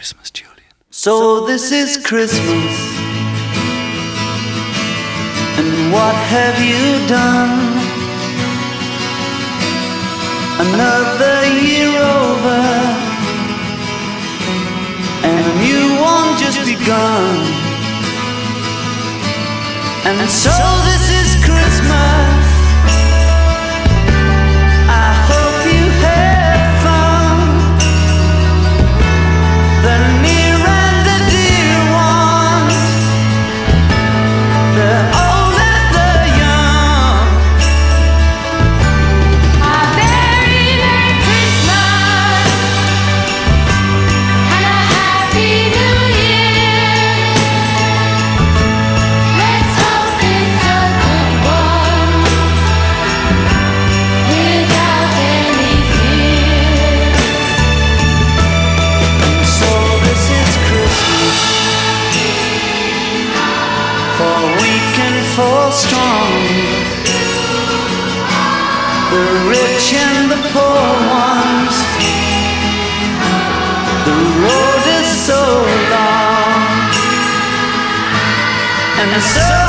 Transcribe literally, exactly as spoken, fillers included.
Christmas, Julian. So this is Christmas, and what have you done? Another year over, and a new one just begun. And so this is Christmas. I hope you had fun. The near and the dear ones, the old and the young. A very Merry Christmas and a Happy New Year. Let's hope it's a good one without any fear. So this is Christmas, for weak and for strong, the rich and the poor ones. The road is so long, and so